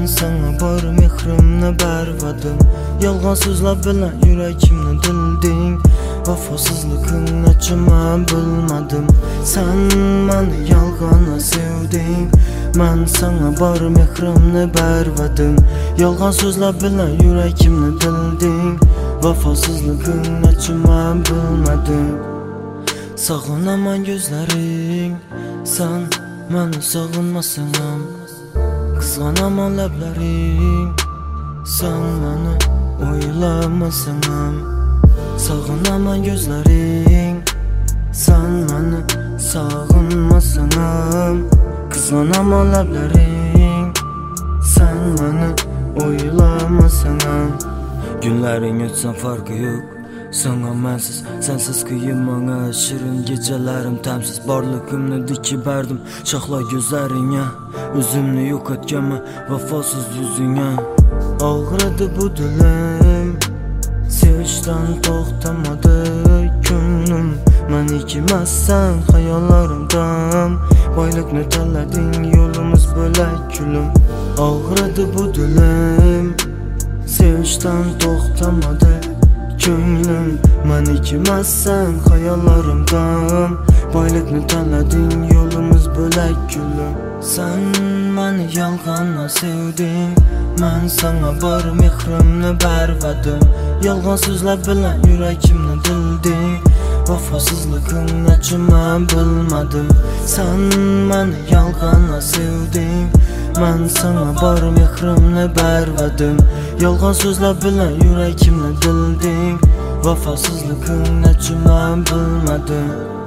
sana bor mehrimni bervadim. Yolg'on so'zlar bilan yurakimni dilding. Vafosizligingni chima bilmadim. Sen meni yolg'on sevding. Men sana bor mehrimni bervadim. Yolg'on so'zlar bilan yurakimni dilding. Vafosizligingni chima bilmadim. Sog'inaman gözlering, sen meni sog'inmasang ham. Qizg'anaman lablaring, sen meni o'ylamasang ham. Sog'inaman gözlering, sen meni sog'inmasang ham. Qizg'anaman lablaring, sen meni o'ylamasang ham. Günlerin o'tsa farkı yok. Sana mensiz, sensiz kıyım bana şirin gecelerim temsiz. Barlığımni dikip berdim şahla gözlerine. Özümni yok etkenme vefasız yüzüne. Ağrıdı bu dilim, sevişten toxtamadı gönlüm. Men ikimezsen hayallerimden. Baylıkni tanladın yolumuz bölek gülüm. Ağrıdı bu dilim, sevişten toxtamadı gönlüm. Men ikimezsen hayallerimden. Baylıkni tanladın yolumuz bölek gülüm. Sen meni yolg'onla sevding. Men sana bor mehrimni bervadim. Yolg'on so'zlar bilan yurakimni dilding. Vafosizligingni chima bilmadim. Sen meni yolg'onla sevding. Men sana bor mehrimni bervadim. Yolg'on so'zlar bilan yurakimni dilding. Vafosizligingni chima bilmadim.